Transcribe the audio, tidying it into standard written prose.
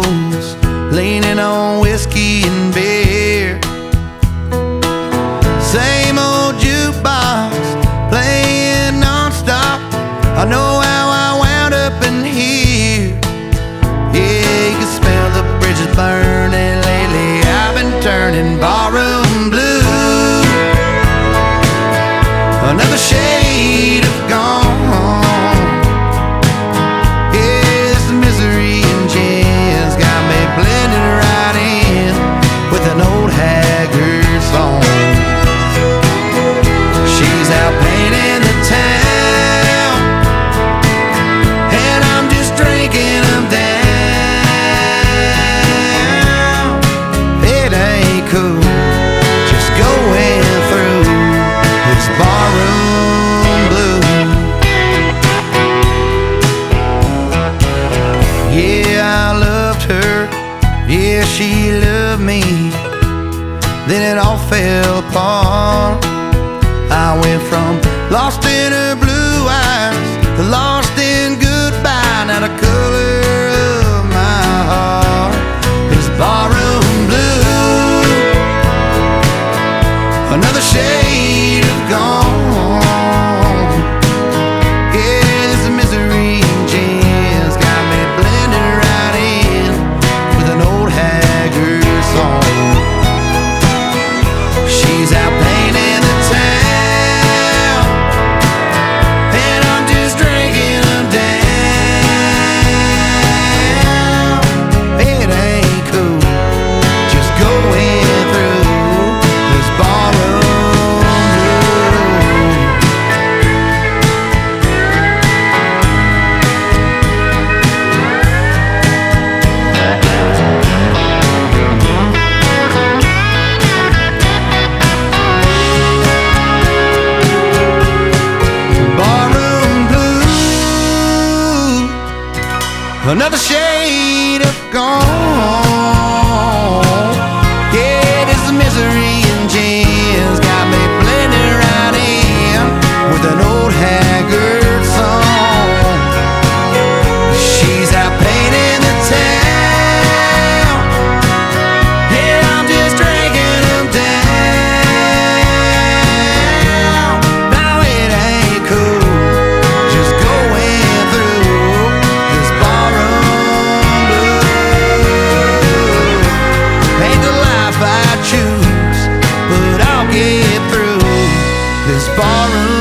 rooms, leaning on whiskey and beer. Same old jukebox playing non-stop. I know how I wound up in here. Yeah, you can smell the bridges burning. Lately I've been turning barroom blue. Another shade of gone. Yeah, this misery and gin's got me blended right in with an old haggard song. She's out painting the town, and I'm just drinking them down. It ain't cool just going through this barroom blue. Yeah, I loved her, yeah, she loved me. Then it all fell apart. I went from lost in her blue eyes to lost in goodbye. Now the color of my heart is barroom blue. Another shade of gone. Yeah, this misery and gin's got me blended right in with an old haggard song. She's out painting the town, and I'm just drinking them down. It ain't cool just going through this barroom blue. Barroom blue. Another shade of gone. Yeah, this misery and gin's got me blended right in with an old haggard song. She's out painting the town, yeah, I'm just drinking them down. Now it ain't cool just going through this barroom blue. Ain't the life I choose, but I'll get through this barroom